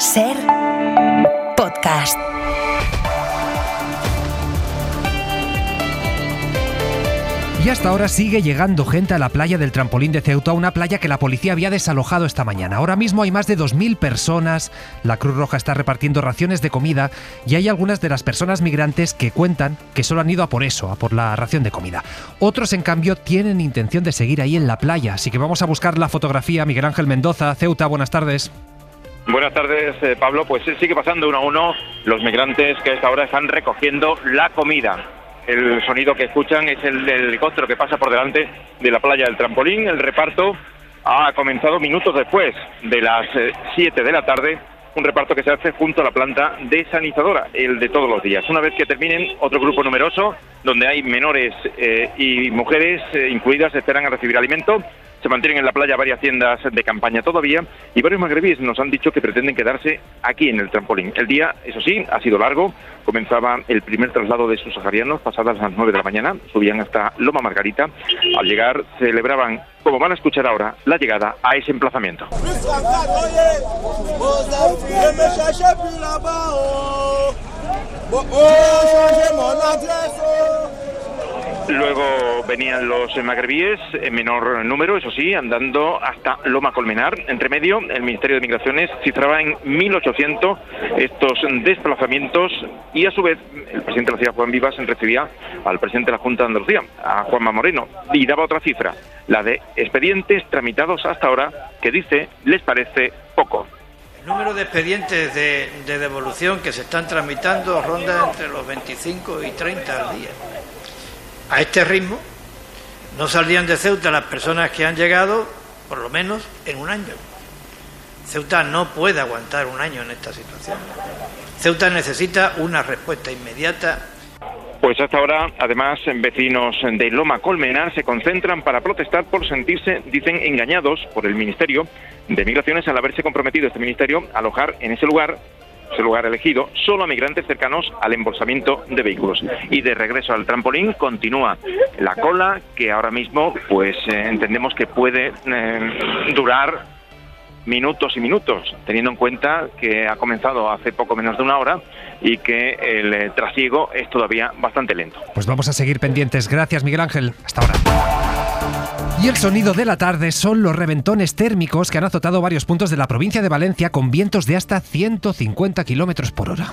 SER Podcast. Y hasta ahora sigue llegando gente a la playa del Trampolín de Ceuta, una playa que la policía había desalojado esta mañana. Ahora mismo hay más de 2.000 personas, la Cruz Roja está repartiendo raciones de comida y hay algunas de las personas migrantes que cuentan que solo han ido a por eso, a por la ración de comida. Otros, en cambio, tienen intención de seguir ahí en la playa, así que vamos a buscar la fotografía. Miguel Ángel Mendoza, Ceuta, buenas tardes. Buenas tardes, Pablo. Pues sigue pasando uno a uno los migrantes que a esta hora están recogiendo la comida. El sonido que escuchan es el del helicóptero que pasa por delante de la playa del Trampolín. El reparto ha comenzado minutos después de las 7 de la tarde, un reparto que se hace junto a la planta desalinizadora, el de todos los días. Una vez que terminen, otro grupo numeroso, donde hay menores y mujeres incluidas, esperan a recibir alimento. Se mantienen en la playa varias tiendas de campaña todavía y varios magrebíes nos han dicho que pretenden quedarse aquí en el Trampolín. El día, eso sí, ha sido largo. Comenzaba el primer traslado de subsaharianos pasadas las 9 de la mañana. Subían hasta Loma Margarita. Al llegar celebraban, como van a escuchar ahora, la llegada a ese emplazamiento. Luego venían los magrebíes en menor número, eso sí, andando hasta Loma Colmenar. Entre medio, el Ministerio de Migraciones cifraba en 1.800 estos desplazamientos y a su vez el presidente de la ciudad, Juan Vivas, recibía al presidente de la Junta de Andalucía, a Juanma Moreno, y daba otra cifra, la de expedientes tramitados hasta ahora, que dice, les parece poco. El número de expedientes de devolución que se están tramitando ronda entre los 25 y 30 al día. A este ritmo no saldrían de Ceuta las personas que han llegado, por lo menos, en un año. Ceuta no puede aguantar un año en esta situación. Ceuta necesita una respuesta inmediata. Pues hasta ahora, además, vecinos de Loma Colmenar se concentran para protestar por sentirse, dicen, engañados por el Ministerio de Migraciones al haberse comprometido este ministerio a alojar en ese lugar elegido, solo a migrantes cercanos al embolsamiento de vehículos. Y de regreso al Trampolín continúa la cola, que ahora mismo pues entendemos que puede durar minutos y minutos, teniendo en cuenta que ha comenzado hace poco menos de una hora y que el trasiego es todavía bastante lento. Pues vamos a seguir pendientes. Gracias, Miguel Ángel. Hasta ahora. Y el sonido de la tarde son los reventones térmicos que han azotado varios puntos de la provincia de Valencia con vientos de hasta 150 kilómetros por hora.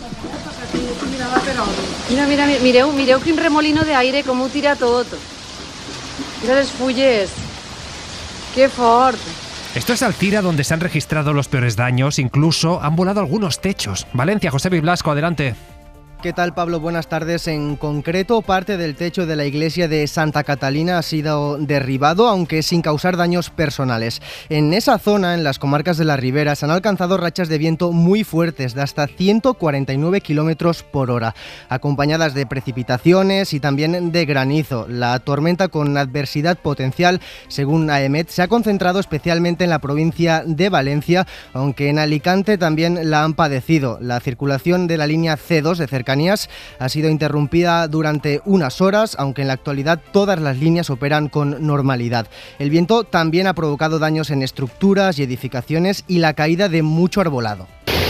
Mira, mireu quin remolino de aire, com ho tira tot. Mira les fulles. Que fort. Esto es Alcira, donde se han registrado los peores daños. Incluso han volado algunos techos. Valencia, José Blasco, adelante. ¿Qué tal, Pablo? Buenas tardes. En concreto, parte del techo de la iglesia de Santa Catalina ha sido derribado, aunque sin causar daños personales. En esa zona, en las comarcas de la Ribera, se han alcanzado rachas de viento muy fuertes, de hasta 149 kilómetros por hora, acompañadas de precipitaciones y también de granizo. La tormenta, con adversidad potencial, según AEMET, se ha concentrado especialmente en la provincia de Valencia, aunque en Alicante también la han padecido. La circulación de la línea C2 de cercanías ha sido interrumpida durante unas horas, aunque en la actualidad todas las líneas operan con normalidad. El viento también ha provocado daños en estructuras y edificaciones y la caída de mucho arbolado,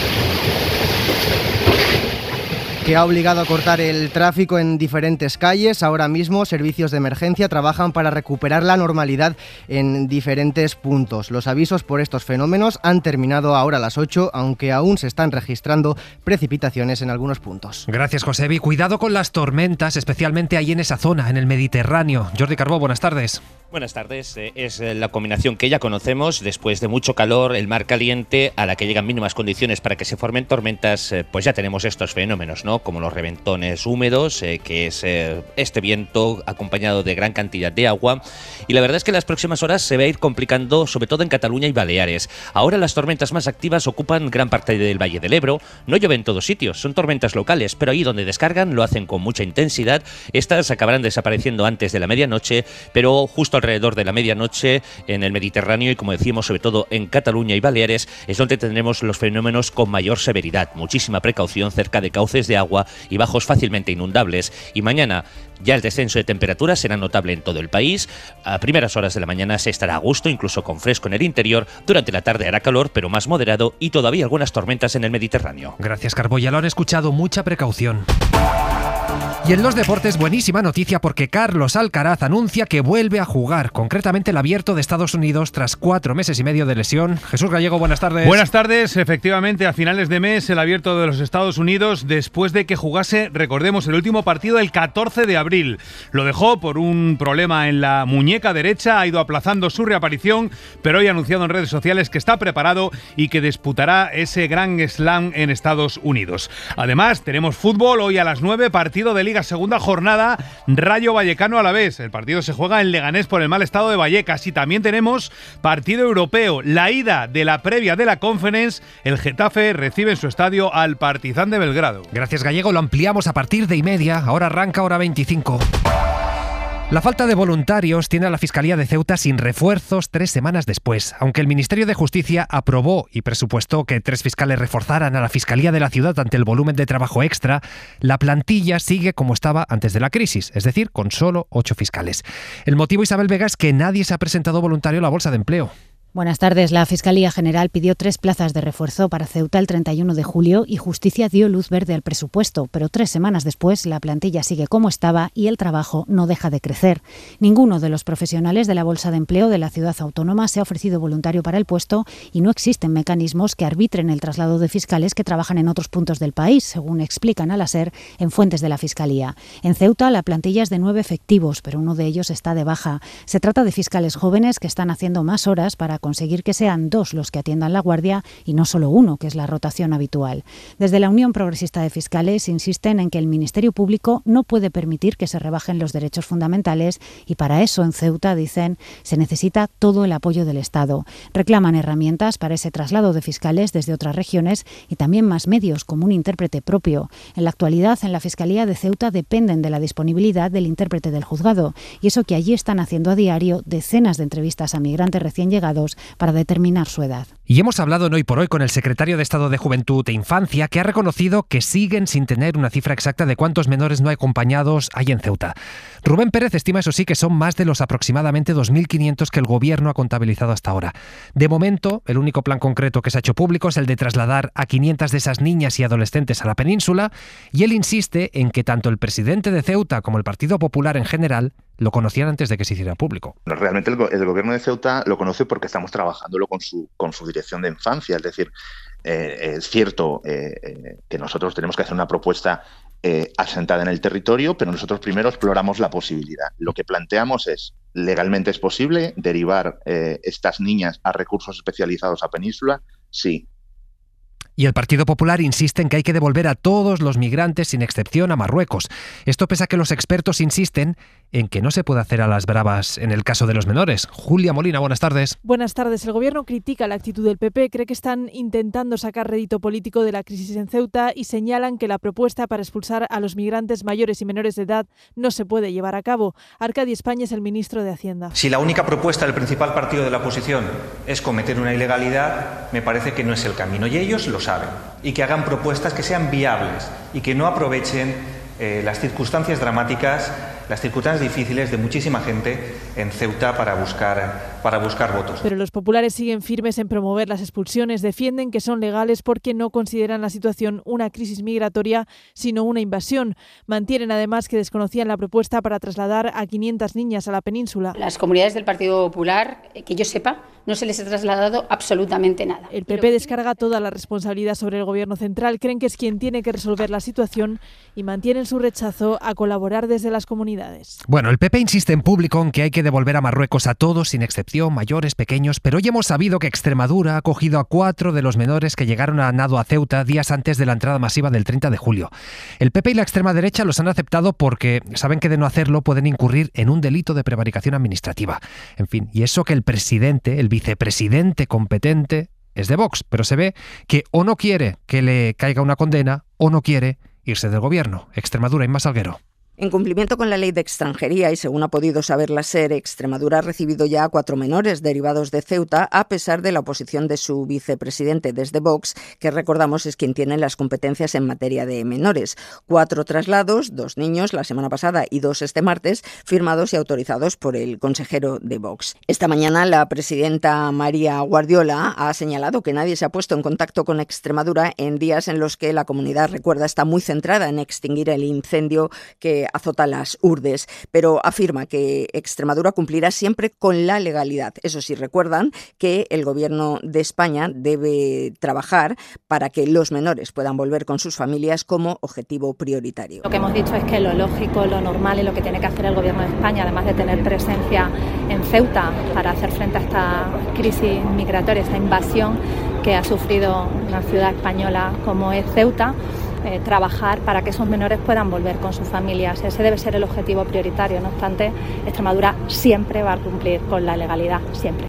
que ha obligado a cortar el tráfico en diferentes calles. Ahora mismo, servicios de emergencia trabajan para recuperar la normalidad en diferentes puntos. Los avisos por estos fenómenos han terminado ahora a las 8, aunque aún se están registrando precipitaciones en algunos puntos. Gracias, Josebi. Cuidado con las tormentas, especialmente ahí en esa zona, en el Mediterráneo. Jordi Carbó, buenas tardes. Buenas tardes. Es la combinación que ya conocemos. Después de mucho calor, el mar caliente, a la que llegan mínimas condiciones para que se formen tormentas, pues ya tenemos estos fenómenos, ¿no? Como los reventones húmedos, que es este viento acompañado de gran cantidad de agua. Y la verdad es que en las próximas horas se va a ir complicando, sobre todo en Cataluña y Baleares. Ahora las tormentas más activas ocupan gran parte del Valle del Ebro. No llueve en todos sitios, son tormentas locales, pero ahí donde descargan lo hacen con mucha intensidad. Estas acabarán desapareciendo antes de la medianoche, pero justo alrededor de la medianoche en el Mediterráneo y, como decíamos, sobre todo en Cataluña y Baleares, es donde tendremos los fenómenos con mayor severidad. Muchísima precaución cerca de cauces de agua y bajos fácilmente inundables. Y mañana ya el descenso de temperaturas será notable en todo el país. A primeras horas de la mañana se estará a gusto, incluso con fresco en el interior. Durante la tarde hará calor, pero más moderado, y todavía algunas tormentas en el Mediterráneo. Gracias, Carbo. Ya lo han escuchado, mucha precaución. Y en los deportes, buenísima noticia porque Carlos Alcaraz anuncia que vuelve a jugar, concretamente el Abierto de Estados Unidos, tras 4 meses y medio de lesión. Jesús Gallego, buenas tardes. Buenas tardes. Efectivamente, a finales de mes, el Abierto de los Estados Unidos, después de que jugase, recordemos, el último partido el 14 de abril. Lo dejó por un problema en la muñeca derecha, ha ido aplazando su reaparición, pero hoy ha anunciado en redes sociales que está preparado y que disputará ese Grand Slam en Estados Unidos. Además, tenemos fútbol hoy a las 9, partido de Liga, segunda jornada, Rayo Vallecano Alavés. El partido se juega en Leganés por el mal estado de Vallecas. Y también tenemos partido europeo, la ida de la previa de la Conference. El Getafe recibe en su estadio al Partizan de Belgrado. Gracias, Gallego. Lo ampliamos a partir de 1:30. Ahora arranca hora 25. La falta de voluntarios tiene a la Fiscalía de Ceuta sin refuerzos 3 semanas después. Aunque el Ministerio de Justicia aprobó y presupuestó que 3 fiscales reforzaran a la Fiscalía de la ciudad ante el volumen de trabajo extra, la plantilla sigue como estaba antes de la crisis, es decir, con solo 8 fiscales. El motivo, Isabel Vega, es que nadie se ha presentado voluntario a la bolsa de empleo. Buenas tardes. La Fiscalía General pidió 3 plazas de refuerzo para Ceuta el 31 de julio y Justicia dio luz verde al presupuesto, pero 3 semanas después la plantilla sigue como estaba y el trabajo no deja de crecer. Ninguno de los profesionales de la Bolsa de Empleo de la ciudad autónoma se ha ofrecido voluntario para el puesto y no existen mecanismos que arbitren el traslado de fiscales que trabajan en otros puntos del país, según explican a la SER en fuentes de la Fiscalía. En Ceuta la plantilla es de 9 efectivos, pero uno de ellos está de baja. Se trata de fiscales jóvenes que están haciendo más horas para conseguir que sean 2 los que atiendan la guardia y no solo 1, que es la rotación habitual. Desde la Unión Progresista de Fiscales insisten en que el Ministerio Público no puede permitir que se rebajen los derechos fundamentales y para eso en Ceuta, dicen, se necesita todo el apoyo del Estado. Reclaman herramientas para ese traslado de fiscales desde otras regiones y también más medios como un intérprete propio. En la actualidad, en la Fiscalía de Ceuta dependen de la disponibilidad del intérprete del juzgado y eso que allí están haciendo a diario decenas de entrevistas a migrantes recién llegados para determinar su edad. Y hemos hablado en Hoy por Hoy con el secretario de Estado de Juventud e Infancia, que ha reconocido que siguen sin tener una cifra exacta de cuántos menores no acompañados hay en Ceuta. Rubén Pérez estima, eso sí, que son más de los aproximadamente 2.500 que el Gobierno ha contabilizado hasta ahora. De momento, el único plan concreto que se ha hecho público es el de trasladar a 500 de esas niñas y adolescentes a la península, y él insiste en que tanto el presidente de Ceuta como el Partido Popular en general lo conocían antes de que se hiciera público. Realmente el Gobierno de Ceuta lo conoce porque estamos trabajándolo con su dirección de infancia. Es decir, es cierto que nosotros tenemos que hacer una propuesta asentada en el territorio, pero nosotros primero exploramos la posibilidad. Lo que planteamos es, ¿legalmente es posible derivar estas niñas a recursos especializados a Península? Sí. Y el Partido Popular insiste en que hay que devolver a todos los migrantes sin excepción a Marruecos. Esto pese a que los expertos insisten en que no se puede hacer a las bravas en el caso de los menores. Julia Molina, buenas tardes. Buenas tardes. El Gobierno critica la actitud del PP, cree que están intentando sacar rédito político de la crisis en Ceuta y señalan que la propuesta para expulsar a los migrantes mayores y menores de edad no se puede llevar a cabo. Arcadi España es el ministro de Hacienda. Si la única propuesta del principal partido de la oposición es cometer una ilegalidad, me parece que no es el camino y ellos lo saben. Y que hagan propuestas que sean viables y que no aprovechen las circunstancias dramáticas, las circunstancias difíciles de muchísima gente en Ceuta para buscar votos. Pero los populares siguen firmes en promover las expulsiones, defienden que son legales porque no consideran la situación una crisis migratoria, sino una invasión. Mantienen además que desconocían la propuesta para trasladar a 500 niñas a la península. Las comunidades del Partido Popular, que yo sepa, no se les ha trasladado absolutamente nada. El PP descarga toda la responsabilidad sobre el Gobierno central, creen que es quien tiene que resolver la situación y mantienen su rechazo a colaborar desde las comunidades. Bueno, el PP insiste en público en que hay que devolver a Marruecos a todos, sin excepción, mayores, pequeños, pero hoy hemos sabido que Extremadura ha acogido a 4 de los menores que llegaron a nado a Ceuta días antes de la entrada masiva del 30 de julio. El PP y la extrema derecha los han aceptado porque saben que de no hacerlo pueden incurrir en un delito de prevaricación administrativa. En fin, y eso que el presidente, el vicepresidente competente, es de Vox, pero se ve que o no quiere que le caiga una condena o no quiere irse del gobierno. Extremadura, Inma Salguero. En cumplimiento con la ley de extranjería y según ha podido saber la SER, Extremadura ha recibido ya a 4 menores derivados de Ceuta a pesar de la oposición de su vicepresidente desde Vox, que recordamos es quien tiene las competencias en materia de menores. 4 traslados, 2 niños la semana pasada y 2 este martes, firmados y autorizados por el consejero de Vox. Esta mañana la presidenta María Guardiola ha señalado que nadie se ha puesto en contacto con Extremadura en días en los que la comunidad, recuerda, está muy centrada en extinguir el incendio que azota las Urdes, pero afirma que Extremadura cumplirá siempre con la legalidad. Eso sí, recuerdan que el Gobierno de España debe trabajar para que los menores puedan volver con sus familias como objetivo prioritario. Lo que hemos dicho es que lo lógico, lo normal y lo que tiene que hacer el Gobierno de España, además de tener presencia en Ceuta para hacer frente a esta crisis migratoria, esta invasión que ha sufrido una ciudad española como es Ceuta, trabajar para que esos menores puedan volver con sus familias. Ese debe ser el objetivo prioritario. No obstante, Extremadura siempre va a cumplir con la legalidad, siempre.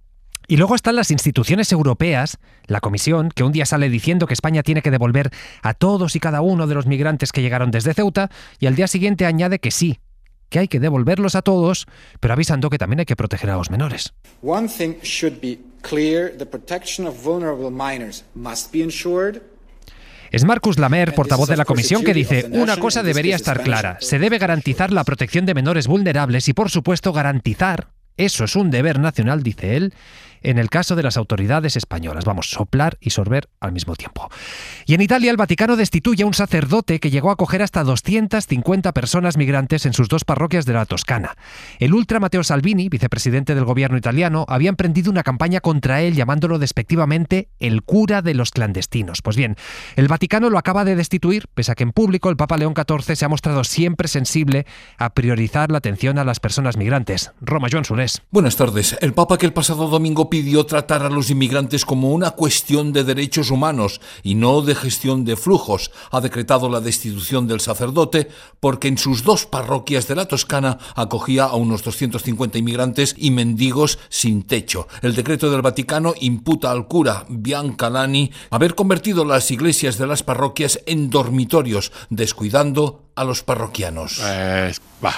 Y luego están las instituciones europeas, la Comisión, que un día sale diciendo que España tiene que devolver a todos y cada uno de los migrantes que llegaron desde Ceuta, y al día siguiente añade que sí, que hay que devolverlos a todos, pero avisando que también hay que proteger a los menores. One thing should be clear: the protection of vulnerable minors must be ensured. Es Marcus Lamer, portavoz de la Comisión, que dice: una cosa debería estar clara, se debe garantizar la protección de menores vulnerables y, por supuesto, garantizar, eso es un deber nacional, dice él, en el caso de las autoridades españolas. Vamos, soplar y sorber al mismo tiempo. Y en Italia el Vaticano destituye a un sacerdote que llegó a acoger hasta 250 personas migrantes en sus 2 parroquias de la Toscana. El ultra Matteo Salvini, vicepresidente del gobierno italiano, había emprendido una campaña contra él llamándolo despectivamente el cura de los clandestinos. Pues bien, el Vaticano lo acaba de destituir, pese a que en público el Papa León XIV se ha mostrado siempre sensible a priorizar la atención a las personas migrantes. Roma, Joan Solés. Buenas tardes. El Papa, que el pasado domingo pidió tratar a los inmigrantes como una cuestión de derechos humanos y no de gestión de flujos, ha decretado la destitución del sacerdote porque en sus 2 parroquias de la Toscana acogía a unos 250 inmigrantes y mendigos sin techo. El decreto del Vaticano imputa al cura Biancalani haber convertido las iglesias de las parroquias en dormitorios, descuidando a los parroquianos. Es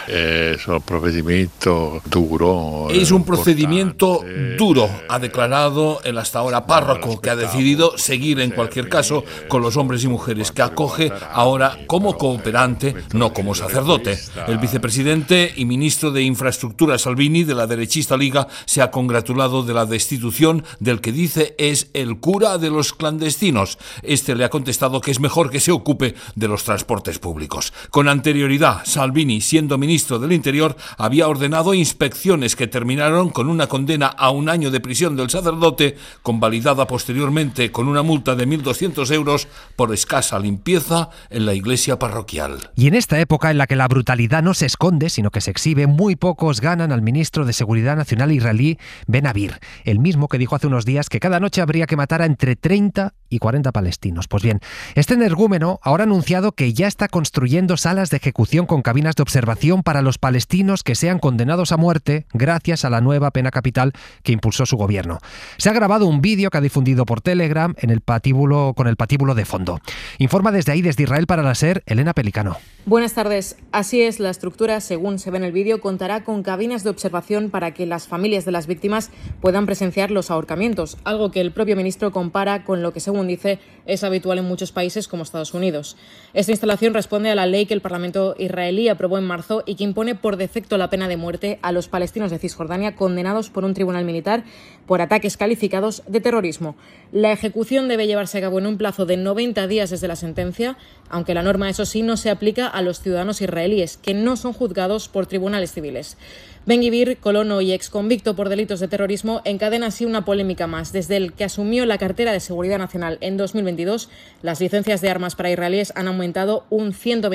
un procedimiento duro. Es un procedimiento duro, ha declarado el hasta ahora párroco, que ha decidido seguir en cualquier caso con los hombres y mujeres que acoge ahora como cooperante, no como sacerdote. El vicepresidente y ministro de Infraestructura Salvini, de la derechista Liga, se ha congratulado de la destitución del que dice es el cura de los clandestinos. Este le ha contestado que es mejor que se ocupe de los transportes públicos. Con anterioridad, Salvini, siendo ministro del Interior, había ordenado inspecciones que terminaron con una condena a 1 año de prisión del sacerdote, convalidada posteriormente con una multa de 1.200 euros por escasa limpieza en la iglesia parroquial. Y en esta época en la que la brutalidad no se esconde, sino que se exhibe, muy pocos ganan al ministro de Seguridad Nacional israelí Ben Gvir, el mismo que dijo hace unos días que cada noche habría que matar a entre 30 y 40 palestinos. Pues bien, este energúmeno ahora ha anunciado que ya está construyendo salas de ejecución con cabinas de observación para los palestinos que sean condenados a muerte gracias a la nueva pena capital que impulsó su gobierno. Se ha grabado un vídeo que ha difundido por Telegram con el patíbulo de fondo. Informa desde ahí, desde Israel para la SER, Elena Pelicano. Buenas tardes. Así es, la estructura, según se ve en el vídeo, contará con cabinas de observación para que las familias de las víctimas puedan presenciar los ahorcamientos, algo que el propio ministro compara con lo que, según dice, es habitual en muchos países como Estados Unidos. Esta instalación responde a la ley que el Parlamento israelí aprobó en marzo y que impone por defecto la pena de muerte a los palestinos de Cisjordania condenados por un tribunal militar por ataques calificados de terrorismo. La ejecución debe llevarse a cabo en un plazo de 90 días desde la sentencia, aunque la norma, eso sí, no se aplica a los ciudadanos israelíes, que no son juzgados por tribunales civiles. Ben Gvir, colono y exconvicto por delitos de terrorismo, encadena así una polémica más. Desde el que asumió la cartera de Seguridad Nacional en 2022, las licencias de armas para israelíes han aumentado un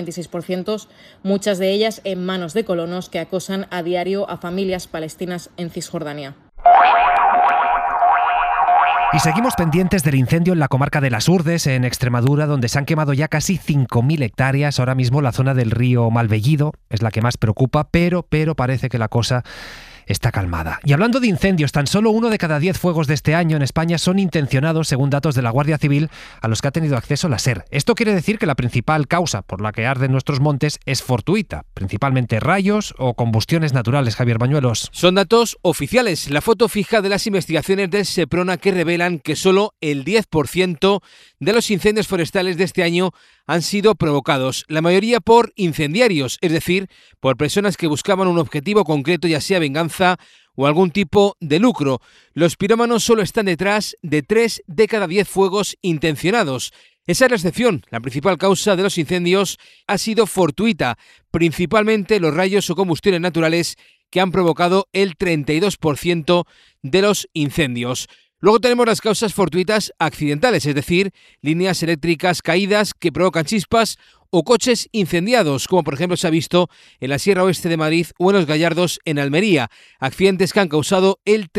126%, muchas de ellas en manos de colonos que acosan a diario a familias palestinas en Cisjordania. Y seguimos pendientes del incendio en la comarca de Las Urdes, en Extremadura, donde se han quemado ya casi 5.000 hectáreas. Ahora mismo la zona del río Malvellido es la que más preocupa, pero parece que la cosa está calmada. Y hablando de incendios, tan solo 1 de cada 10 fuegos de este año en España son intencionados, según datos de la Guardia Civil, a los que ha tenido acceso la SER. Esto quiere decir que la principal causa por la que arden nuestros montes es fortuita, principalmente rayos o combustiones naturales. Javier Bañuelos. Son datos oficiales. La foto fija de las investigaciones del Seprona que revelan que solo el 10% de los incendios forestales de este año han sido provocados, la mayoría por incendiarios, es decir, por personas que buscaban un objetivo concreto, ya sea venganza o algún tipo de lucro. Los pirómanos solo están detrás de 3 de cada 10 fuegos intencionados. Esa es la excepción. La principal causa de los incendios ha sido fortuita, principalmente los rayos o combustiones naturales que han provocado el 32% de los incendios. Luego tenemos las causas fortuitas accidentales, es decir, líneas eléctricas caídas que provocan chispas o coches incendiados, como por ejemplo se ha visto en la Sierra Oeste de Madrid o en Los Gallardos en Almería, accidentes que han causado el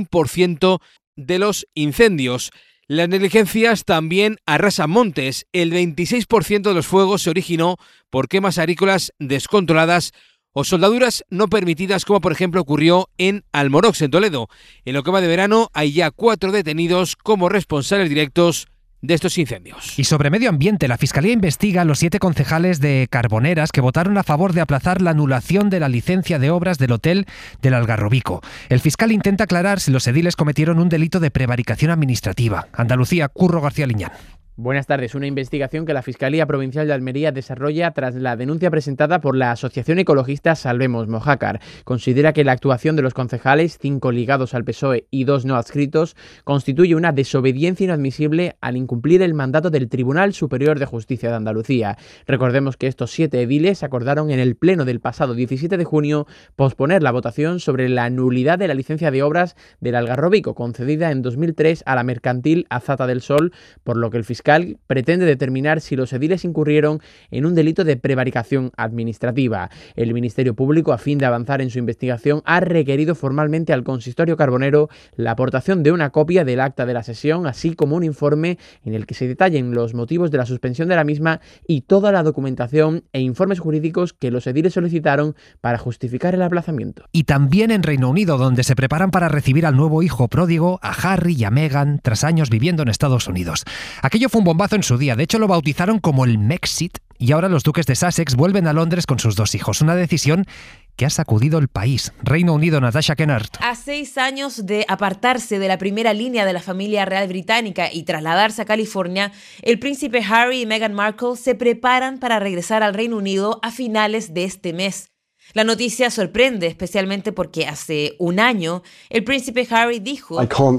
31% de los incendios. Las negligencias también arrasan montes. El 26% de los fuegos se originó por quemas agrícolas descontroladas o soldaduras no permitidas, como por ejemplo ocurrió en Almorox, en Toledo. En lo que va de verano hay ya 4 detenidos como responsables directos de estos incendios. Y sobre medio ambiente, la Fiscalía investiga a los 7 concejales de Carboneras que votaron a favor de aplazar la anulación de la licencia de obras del hotel del Algarrobico. El fiscal intenta aclarar si los ediles cometieron un delito de prevaricación administrativa. Andalucía, Curro García Liñán. Buenas tardes. Una investigación que la Fiscalía Provincial de Almería desarrolla tras la denuncia presentada por la Asociación Ecologista Salvemos Mojácar. Considera que la actuación de los concejales, 5 ligados al PSOE y 2 no adscritos, constituye una desobediencia inadmisible al incumplir el mandato del Tribunal Superior de Justicia de Andalucía. Recordemos que estos 7 ediles acordaron en el pleno del pasado 17 de junio posponer la votación sobre la nulidad de la licencia de obras del Algarrobico, concedida en 2003 a la mercantil Azata del Sol, por lo que el fiscal pretende determinar si los ediles incurrieron en un delito de prevaricación administrativa. El Ministerio Público, a fin de avanzar en su investigación, ha requerido formalmente al consistorio carbonero la aportación de una copia del acta de la sesión, así como un informe en el que se detallen los motivos de la suspensión de la misma y toda la documentación e informes jurídicos que los ediles solicitaron para justificar el aplazamiento. Y también en Reino Unido, donde se preparan para recibir al nuevo hijo pródigo, a Harry y a Meghan, tras años viviendo en Estados Unidos. Aquello fue un bombazo en su día, de hecho lo bautizaron como el Mexit, y ahora los duques de Sussex vuelven a Londres con sus 2 hijos, una decisión que ha sacudido el país. Reino Unido, Natasha Kennard. A 6 años de apartarse de la primera línea de la familia real británica y trasladarse a California, el príncipe Harry y Meghan Markle se preparan para regresar al Reino Unido a finales de este mes. La noticia sorprende, especialmente porque hace un año el príncipe Harry dijo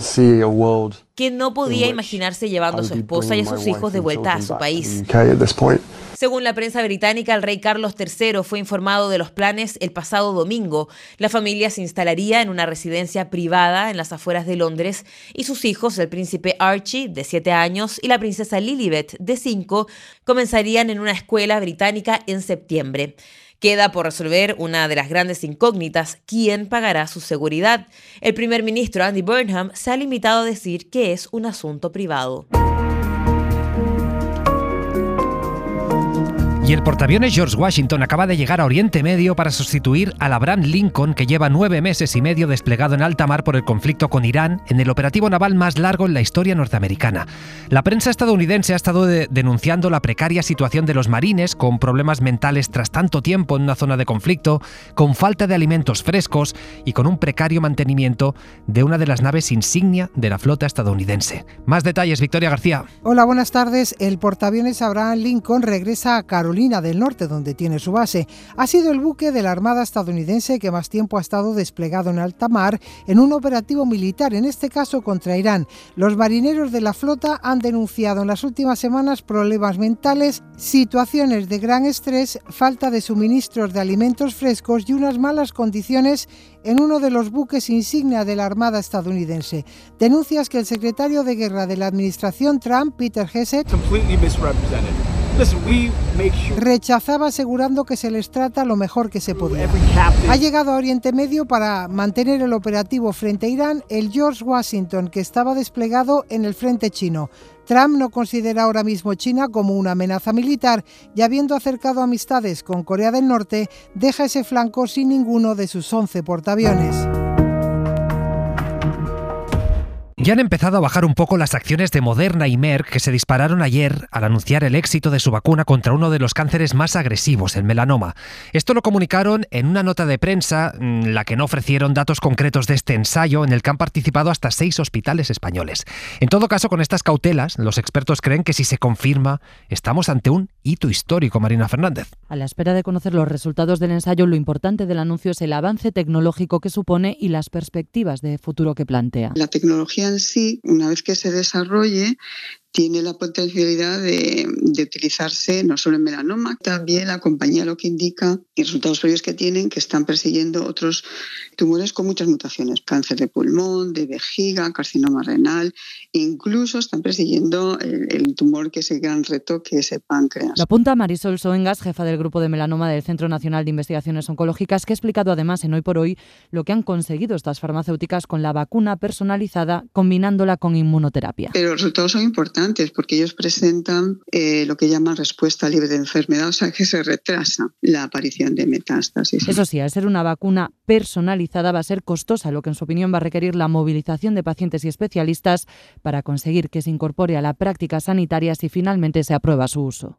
que no podía imaginarse llevando a su esposa y a sus hijos de vuelta a su país. Según la prensa británica, el rey Carlos III fue informado de los planes el pasado domingo. La familia se instalaría en una residencia privada en las afueras de Londres y sus hijos, el príncipe Archie, de 7 años, y la princesa Lilibet, de 5, comenzarían en una escuela británica en septiembre. Queda por resolver una de las grandes incógnitas: ¿quién pagará su seguridad? El primer ministro Andy Burnham se ha limitado a decir que es un asunto privado. Y el portaaviones George Washington acaba de llegar a Oriente Medio para sustituir al Abraham Lincoln, que lleva 9 meses y medio desplegado en alta mar por el conflicto con Irán, en el operativo naval más largo en la historia norteamericana. La prensa estadounidense ha estado denunciando la precaria situación de los marines, con problemas mentales tras tanto tiempo en una zona de conflicto, con falta de alimentos frescos y con un precario mantenimiento de una de las naves insignia de la flota estadounidense. Más detalles, Victoria García. Hola, buenas tardes. El portaaviones Abraham Lincoln regresa a Carolina del Norte, donde tiene su base. Ha sido el buque de la Armada estadounidense que más tiempo ha estado desplegado en alta mar en un operativo militar, en este caso contra Irán. Los marineros de la flota han denunciado en las últimas semanas problemas mentales, situaciones de gran estrés, falta de suministros de alimentos frescos y unas malas condiciones en uno de los buques insignia de la Armada estadounidense. Denuncias que el secretario de Guerra de la administración Trump, Peter Hegseth, Rechazaba asegurando que se les trata lo mejor que se podía. Ha llegado a Oriente Medio para mantener el operativo frente a Irán el George Washington, que estaba desplegado en el frente chino. Trump no considera ahora mismo China como una amenaza militar y, habiendo acercado amistades con Corea del Norte, deja ese flanco sin ninguno de sus 11 portaaviones. Ya han empezado a bajar un poco las acciones de Moderna y Merck, que se dispararon ayer al anunciar el éxito de su vacuna contra uno de los cánceres más agresivos, el melanoma. Esto lo comunicaron en una nota de prensa, en la que no ofrecieron datos concretos de este ensayo, en el que han participado hasta 6 hospitales españoles. En todo caso, con estas cautelas, los expertos creen que si se confirma, estamos ante un hito histórico, Marina Fernández. A la espera de conocer los resultados del ensayo, lo importante del anuncio es el avance tecnológico que supone y las perspectivas de futuro que plantea. La tecnología en sí, una vez que se desarrolle, tiene la potencialidad de utilizarse no solo en melanoma, también la compañía lo que indica y resultados previos que tienen, que están persiguiendo otros tumores con muchas mutaciones, cáncer de pulmón, de vejiga, carcinoma renal, incluso están persiguiendo el tumor que es el gran reto, que es el páncreas. Lo apunta Marisol Soengas, jefa del Grupo de Melanoma del Centro Nacional de Investigaciones Oncológicas, que ha explicado además en Hoy por Hoy lo que han conseguido estas farmacéuticas con la vacuna personalizada, combinándola con inmunoterapia. Pero los resultados son importantes porque ellos presentan lo que llaman respuesta libre de enfermedad, o sea que se retrasa la aparición de metástasis. Eso sí, al ser una vacuna personalizada va a ser costosa, lo que en su opinión va a requerir la movilización de pacientes y especialistas para conseguir que se incorpore a la práctica sanitaria si finalmente se aprueba su uso.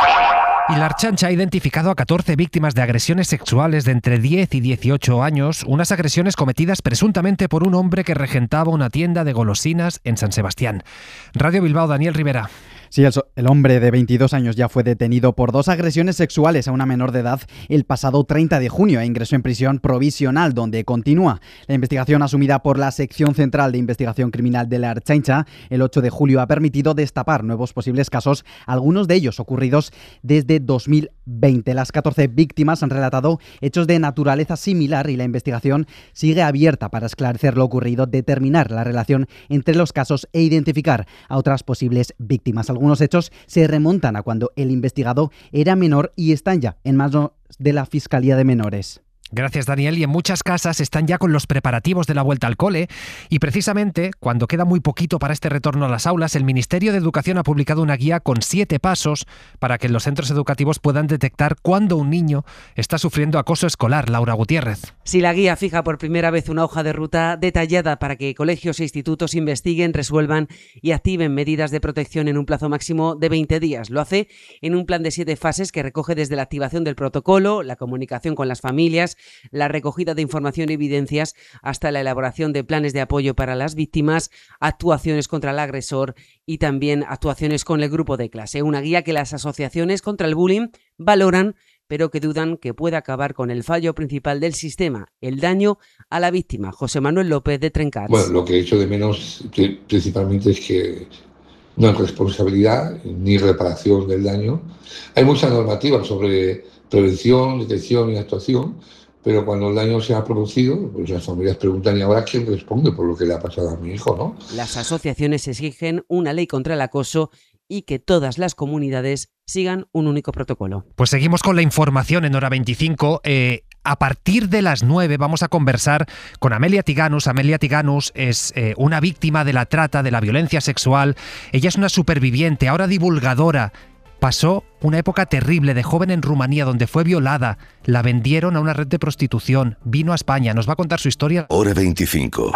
Y la Archancha ha identificado a 14 víctimas de agresiones sexuales de entre 10 y 18 años, unas agresiones cometidas presuntamente por un hombre que regentaba una tienda de golosinas en San Sebastián. Radio Bilbao, Daniel Rivera. Sí, el hombre de 22 años ya fue detenido por 2 agresiones sexuales a una menor de edad el pasado 30 de junio e ingresó en prisión provisional, donde continúa. La investigación asumida por la Sección Central de Investigación Criminal de la Archaincha el 8 de julio ha permitido destapar nuevos posibles casos, algunos de ellos ocurridos desde 2020. Las 14 víctimas han relatado hechos de naturaleza similar y la investigación sigue abierta para esclarecer lo ocurrido, determinar la relación entre los casos e identificar a otras posibles víctimas. Algunos hechos se remontan a cuando el investigado era menor y están ya en manos de la Fiscalía de Menores. Gracias, Daniel. Y en muchas casas están ya con los preparativos de la vuelta al cole y precisamente cuando queda muy poquito para este retorno a las aulas, el Ministerio de Educación ha publicado una guía con 7 pasos para que los centros educativos puedan detectar cuándo un niño está sufriendo acoso escolar. Laura Gutiérrez. Sí, la guía fija por primera vez una hoja de ruta detallada para que colegios e institutos investiguen, resuelvan y activen medidas de protección en un plazo máximo de 20 días. Lo hace en un plan de 7 fases que recoge desde la activación del protocolo, la comunicación con las familias, la recogida de información y evidencias, hasta la elaboración de planes de apoyo para las víctimas, actuaciones contra el agresor y también actuaciones con el grupo de clase. Una guía que las asociaciones contra el bullying valoran, pero que dudan que pueda acabar con el fallo principal del sistema, el daño a la víctima. José Manuel López, de Trencars. Bueno, lo que he hecho de menos principalmente es que no hay responsabilidad ni reparación del daño. Hay mucha normativa sobre prevención, detección y actuación, pero cuando el daño se ha producido, pues las familias preguntan: ¿y ahora quién responde por lo que le ha pasado a mi hijo, no? Las asociaciones exigen una ley contra el acoso y que todas las comunidades sigan un único protocolo. Pues seguimos con la información en Hora 25. A partir de las 9 vamos a conversar con Amelia Tiganus. Amelia Tiganus es una víctima de la trata, de la violencia sexual. Ella es una superviviente, ahora divulgadora. Pasó una época terrible de joven en Rumanía, donde fue violada. La vendieron a una red de prostitución. Vino a España. Nos va a contar su historia. Hora 25.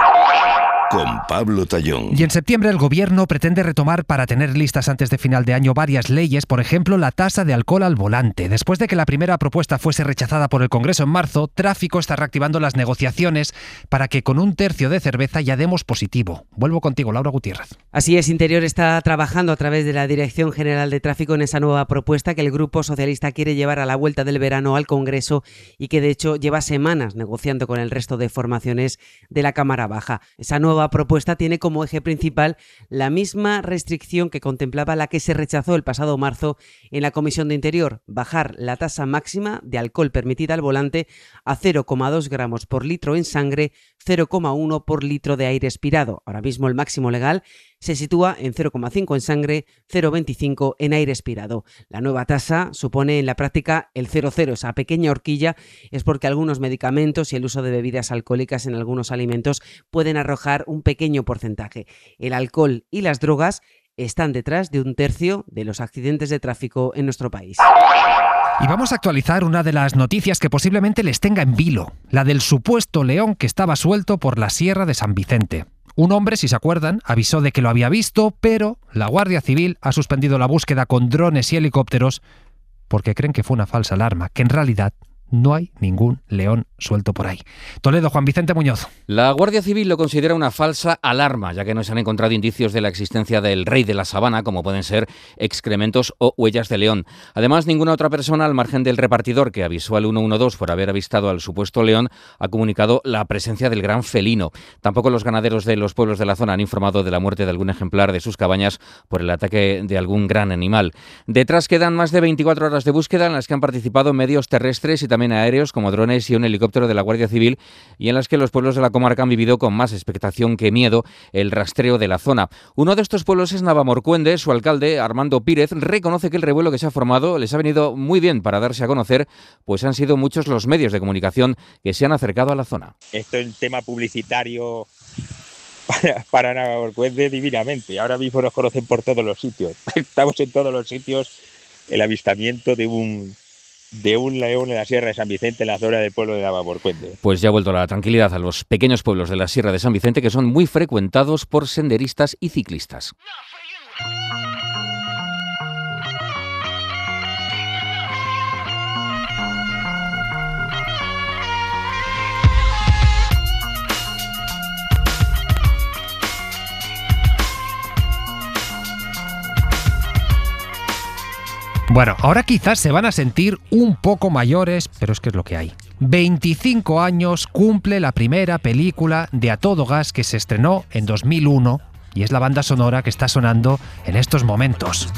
Con Pablo Tallón. Y en septiembre el gobierno pretende retomar para tener listas antes de final de año varias leyes, por ejemplo la tasa de alcohol al volante. Después de que la primera propuesta fuese rechazada por el Congreso en marzo, Tráfico está reactivando las negociaciones para que con 1/3 de cerveza ya demos positivo. Vuelvo contigo, Laura Gutiérrez. Así es, Interior está trabajando a través de la Dirección General de Tráfico en esa nueva propuesta que el Grupo Socialista quiere llevar a la vuelta del verano al Congreso y que de hecho lleva semanas negociando con el resto de formaciones de la Cámara Baja. Esa nueva propuesta tiene como eje principal la misma restricción que contemplaba la que se rechazó el pasado marzo en la Comisión de Interior: bajar la tasa máxima de alcohol permitida al volante a 0,2 gramos por litro en sangre, 0,1 por litro de aire expirado. Ahora mismo el máximo legal se sitúa en 0,5 en sangre, 0,25 en aire expirado. La nueva tasa supone en la práctica el 0,0. Esa pequeña horquilla es porque algunos medicamentos y el uso de bebidas alcohólicas en algunos alimentos pueden arrojar un pequeño porcentaje. El alcohol y las drogas están detrás de 1/3 de los accidentes de tráfico en nuestro país. Y vamos a actualizar una de las noticias que posiblemente les tenga en vilo, la del supuesto león que estaba suelto por la Sierra de San Vicente. Un hombre, si se acuerdan, avisó de que lo había visto, pero la Guardia Civil ha suspendido la búsqueda con drones y helicópteros porque creen que fue una falsa alarma, que en realidad no hay ningún león suelto por ahí. Toledo, Juan Vicente Muñoz. La Guardia Civil lo considera una falsa alarma, ya que no se han encontrado indicios de la existencia del rey de la sabana, como pueden ser excrementos o huellas de león. Además, ninguna otra persona, al margen del repartidor que avisó al 112 por haber avistado al supuesto león, ha comunicado la presencia del gran felino. Tampoco los ganaderos de los pueblos de la zona han informado de la muerte de algún ejemplar de sus cabañas por el ataque de algún gran animal. Detrás quedan más de 24 horas de búsqueda en las que han participado medios terrestres y también aéreos como drones y un helicóptero de la Guardia Civil, y en las que los pueblos de la comarca han vivido con más expectación que miedo el rastreo de la zona. Uno de estos pueblos es Navamorcuende. Su alcalde, Armando Pírez, reconoce que el revuelo que se ha formado les ha venido muy bien para darse a conocer, pues han sido muchos los medios de comunicación que se han acercado a la zona. Esto es un tema publicitario para Navamorcuende divinamente. Ahora mismo nos conocen por todos los sitios. Estamos en todos los sitios. El avistamiento de un león en la Sierra de San Vicente, en la zona del pueblo de Navamorcuende. Pues ya ha vuelto la tranquilidad a los pequeños pueblos de la Sierra de San Vicente, que son muy frecuentados por senderistas y ciclistas. Bueno, ahora quizás se van a sentir un poco mayores, pero es que es lo que hay. 25 años cumple la primera película de A Todo Gas que se estrenó en 2001 y es la banda sonora que está sonando en estos momentos.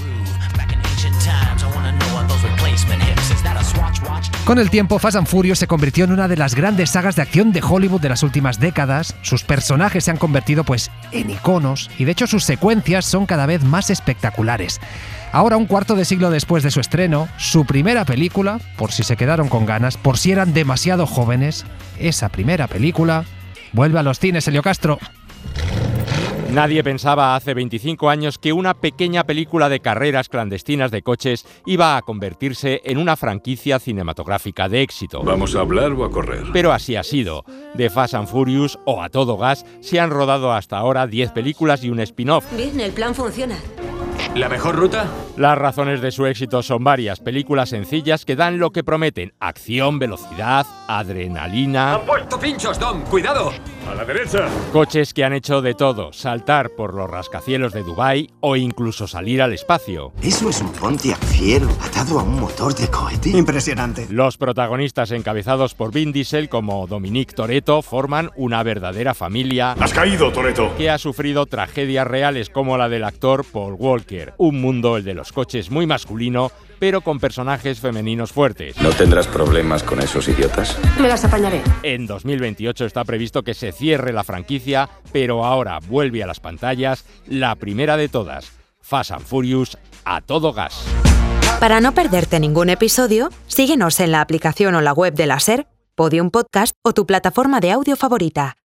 Con el tiempo, Fast and Furious se convirtió en una de las grandes sagas de acción de Hollywood de las últimas décadas. Sus personajes se han convertido en iconos y de hecho sus secuencias son cada vez más espectaculares. Ahora, un cuarto de siglo después de su estreno, su primera película, por si se quedaron con ganas, por si eran demasiado jóvenes, esa primera película vuelve a los cines. Elio Castro. Nadie pensaba hace 25 años que una pequeña película de carreras clandestinas de coches iba a convertirse en una franquicia cinematográfica de éxito. ¿Vamos a hablar o a correr? Pero así ha sido. De Fast and Furious o A Todo Gas se han rodado hasta ahora 10 películas y un spin-off. Bien, el plan funciona. ¿La mejor ruta? Las razones de su éxito son varias. Películas sencillas que dan lo que prometen: acción, velocidad, adrenalina. ¡Han puesto pinchos, Dom! ¡Cuidado! ¡A la derecha! Coches que han hecho de todo: saltar por los rascacielos de Dubái o incluso salir al espacio. ¿Eso es un Pontiac Fiero atado a un motor de cohete? Impresionante. Los protagonistas, encabezados por Vin Diesel como Dominic Toretto, forman una verdadera familia. ¡Has caído, Toretto! Que ha sufrido tragedias reales como la del actor Paul Walker. Un mundo, el de los coches, muy masculino, pero con personajes femeninos fuertes. ¿No tendrás problemas con esos idiotas? Me las apañaré. En 2028 está previsto que se cierre la franquicia, pero ahora vuelve a las pantallas la primera de todas, Fast and Furious A Todo Gas. Para no perderte ningún episodio, síguenos en la aplicación o la web de la SER, Podium Podcast o tu plataforma de audio favorita.